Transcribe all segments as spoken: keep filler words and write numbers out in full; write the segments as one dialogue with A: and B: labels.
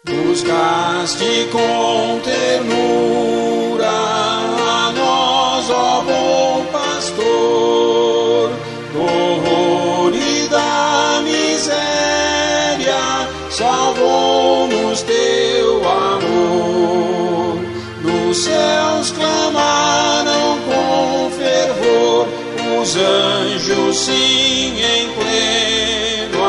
A: buscaste com ternura a nós, ó bom pastor, do horror e da miséria, salvou-nos teu amor. Dos céus clamaram com fervor, os anjos sim em pleno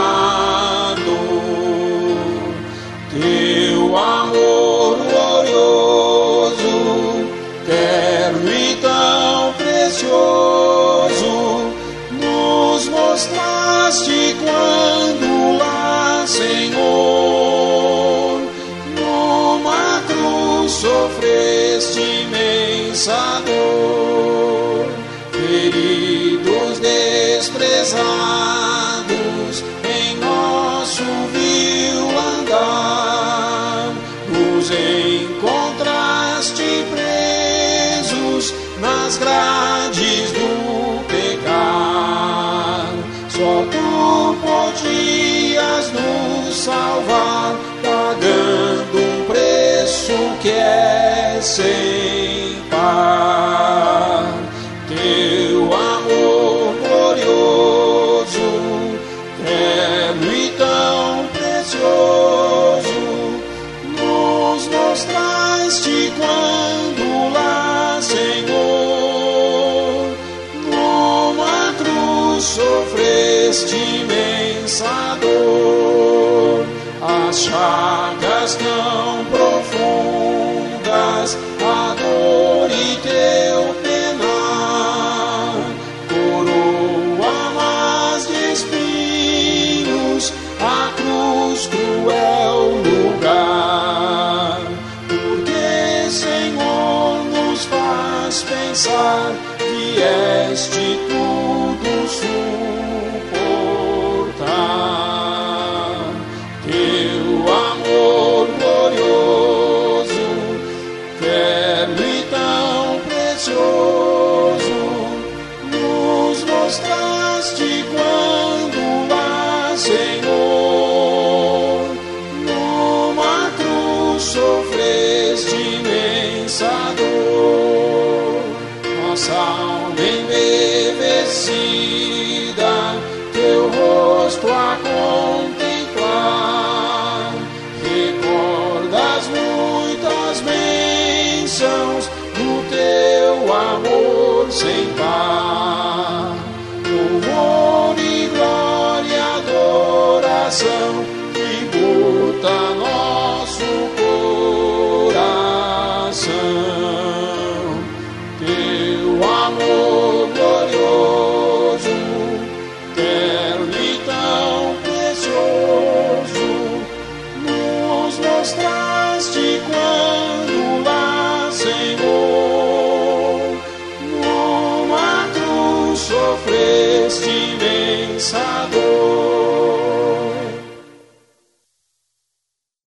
A: ador. Teu amor glorioso, terno e tão precioso, nos mostraste quando lá, Senhor, numa cruz sofreste imensa dor. Feridos, desprezados, em nosso vil andar, nos encontraste presos nas grades do pecado. Só tu podias nos salvar, pagando um preço que é sem par. Teu amor glorioso, terno e tão precioso, nos mostraste quando lá, Senhor, numa cruz sofreste imensa dor. As chagas tão profundas, a dor e teu penar, coroa mas de espinhos, a cruz cruel lugar. Porque, Senhor, nos faz pensar, vieste tudo suportar. Teu amor glorioso, terno e tão precioso, nos mostraste quando lá, Senhor, numa cruz sofreste imensa dor. Nossa alma embevecida